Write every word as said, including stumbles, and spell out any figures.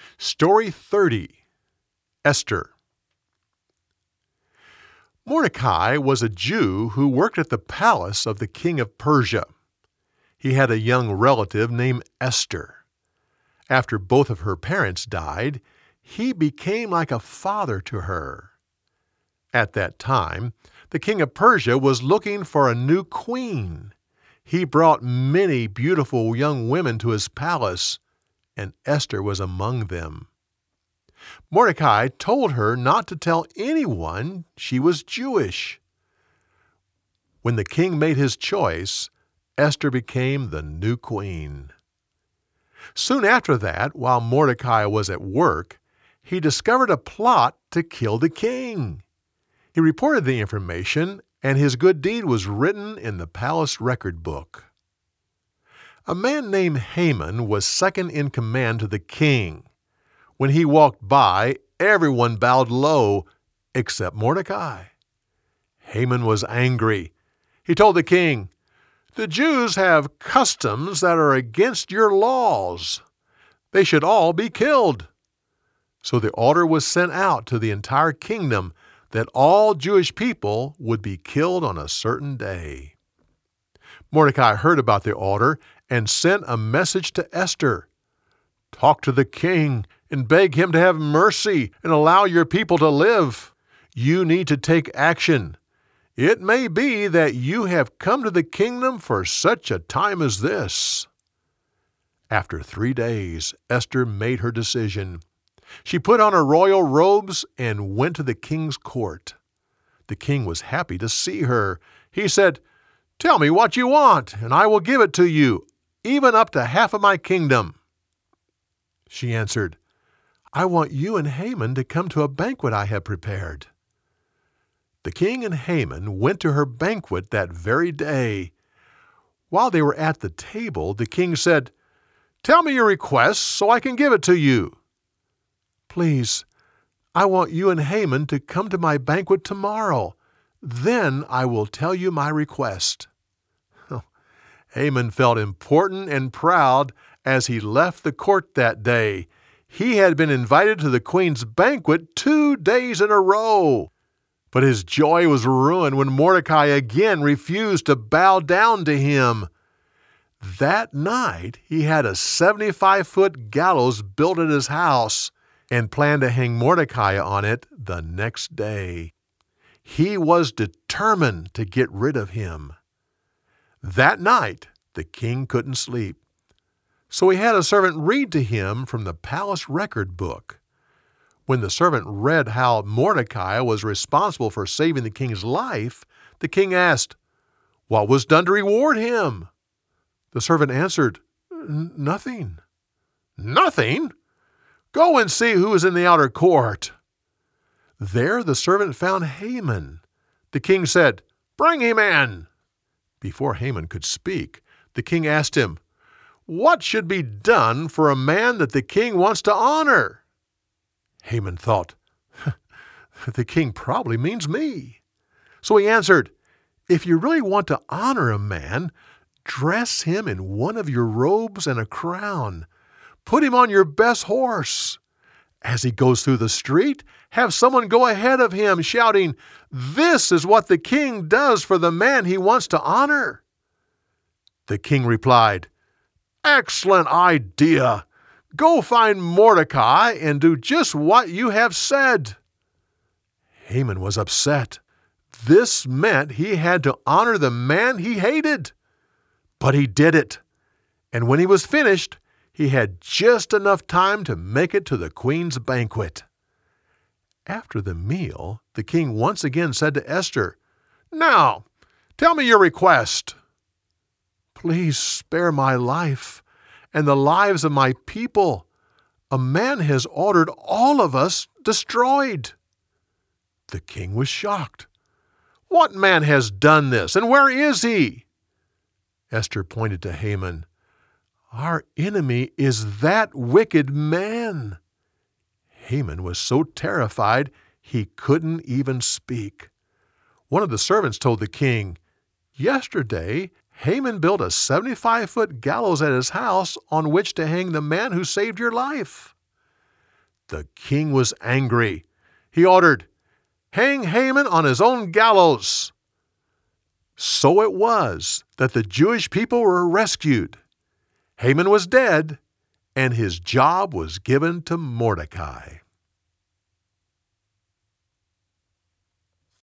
Story thirty. Esther. Mordecai was a Jew who worked at the palace of the king of Persia. He had a young relative named Esther. After both of her parents died, he became like a father to her. At that time, the king of Persia was looking for a new queen. He brought many beautiful young women to his palace, and Esther was among them. Mordecai told her not to tell anyone she was Jewish. When the king made his choice, Esther became the new queen. Soon after that, while Mordecai was at work, he discovered a plot to kill the king. He reported the information, and his good deed was written in the palace record book. A man named Haman was second in command to the king. When he walked by, everyone bowed low except Mordecai. Haman was angry. He told the king, "The Jews have customs that are against your laws. They should all be killed." So the order was sent out to the entire kingdom that all Jewish people would be killed on a certain day. Mordecai heard about the order and sent a message to Esther. "Talk to the king and beg him to have mercy and allow your people to live. You need to take action. It may be that you have come to the kingdom for such a time as this." After three days, Esther made her decision. She put on her royal robes and went to the king's court. The king was happy to see her. He said, "Tell me what you want, and I will give it to you, even up to half of my kingdom." She answered, "I want you and Haman to come to a banquet I have prepared." The king and Haman went to her banquet that very day. While they were at the table, the king said, "Tell me your request so I can give it to you." "Please, I want you and Haman to come to my banquet tomorrow. Then I will tell you my request." Haman felt important and proud as he left the court that day. He had been invited to the queen's banquet two days in a row. But his joy was ruined when Mordecai again refused to bow down to him. That night, he had a seventy-five-foot gallows built at his house and planned to hang Mordecai on it the next day. He was determined to get rid of him. That night, the king couldn't sleep. So he had a servant read to him from the palace record book. When the servant read how Mordecai was responsible for saving the king's life, the king asked, "What was done to reward him?" The servant answered, "Nothing." "Nothing? Go and see who is in the outer court." There the servant found Haman. The king said, "Bring him in." Before Haman could speak, the king asked him, "What should be done for a man that the king wants to honor?" Haman thought, "The king probably means me." So he answered, "If you really want to honor a man, dress him in one of your robes and a crown. Put him on your best horse. As he goes through the street, have someone go ahead of him, shouting, 'This is what the king does for the man he wants to honor.'" The king replied, "Excellent idea! Go find Mordecai and do just what you have said." Haman was upset. This meant he had to honor the man he hated. But he did it. And when he was finished, he had just enough time to make it to the queen's banquet. After the meal, the king once again said to Esther, "Now, tell me your request." "Please spare my life and the lives of my people. A man has ordered all of us destroyed." The king was shocked. "What man has done this, and where is he?" Esther pointed to Haman. "Our enemy is that wicked man." Haman was so terrified he couldn't even speak. One of the servants told the king, "Yesterday, Haman built a seventy-five-foot gallows at his house on which to hang the man who saved your life." The king was angry. He ordered, "Hang Haman on his own gallows." So it was that the Jewish people were rescued. Haman was dead, and his job was given to Mordecai.